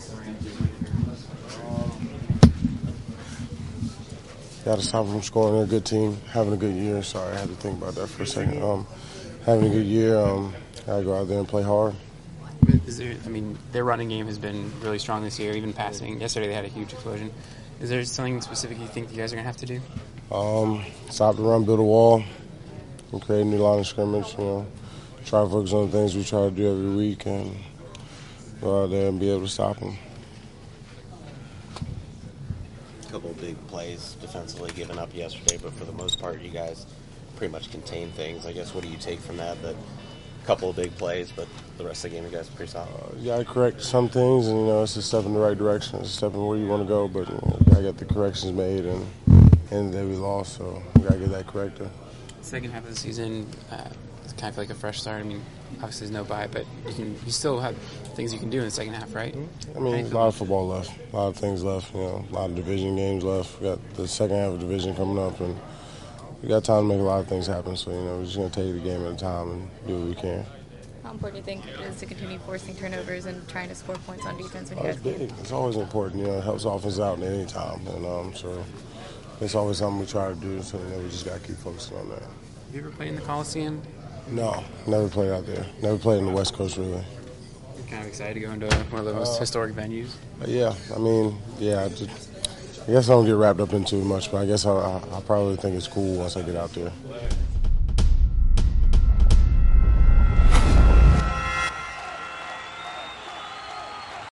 Got to stop them from scoring. They're a good team, having a good year. Sorry, I had to think about that for a second. Having a good year, got to go out there and play hard. Their running game has been really strong this year, even passing. Yesterday they had a huge explosion. Is there something specific you think you guys are going to have to do? Stop the run, build a wall, and create a new line of scrimmage. Try to focus on the things we try to do every week and go out there and be able to stop them. A couple of big plays defensively given up yesterday, but for the most part, you guys pretty much contain things. I guess, what do you take from that? That a couple of big plays, but the rest of the game, you guys are pretty solid. You got to correct some things, and it's a step in the right direction. It's a step in where you want to go, but you got to get the corrections made, and end of the day we lost, so we got to get that corrected. Second half of the season, it's kind of feel like a fresh start. Obviously there's no bye, but you still have things you can do in the second half, right? A lot of football left, a lot of things left, a lot of division games left. We got the second half of the division coming up, and we got time to make a lot of things happen. So, we're just going to take it a game at a time and do what we can. How important do you think it is to continue forcing turnovers and trying to score points on defense when you It's guys big. It's always important. It helps offense out at any time. And so it's always something we try to do. So, we just got to keep focusing on that. Have you ever played in the Coliseum? No, never played out there. Never played in the West Coast, really. You're kind of excited to go into one of the most historic venues? Yeah. I guess I don't get wrapped up in too much, but I guess I probably think it's cool once I get out there.